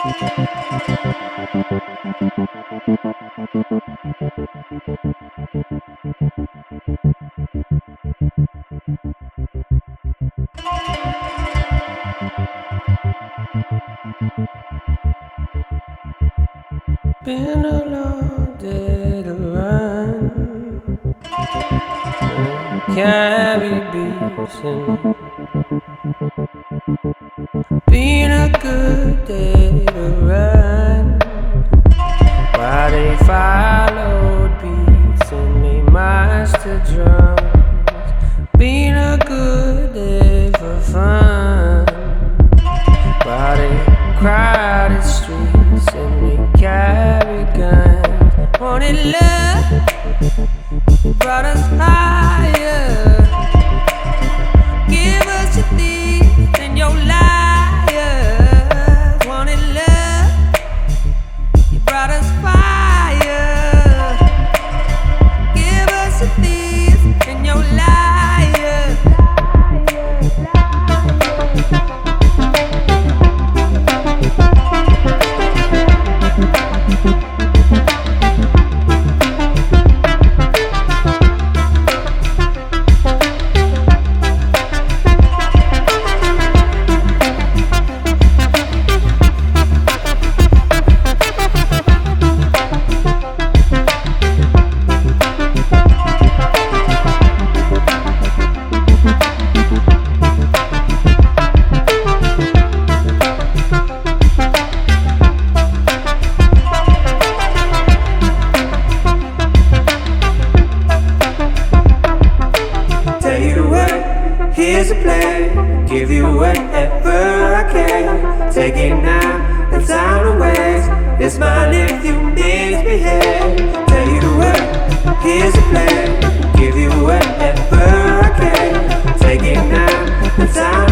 Been a long day to run, can't be beaten. Been a good day to run, while they followed beats and they marched to drums. Been a good day for fun, while they crowded streets and they carried guns. Wanted love, brought us higher. Give us your thieves and your liars. Wanted love, you brought us fire. Give us your thieves and your liars. Here's a plan, give you whatever I can. Take it now, the time to waste. It's mine if you misbehave. Tell you what, here's a plan, give you whatever I can. Take it now, the time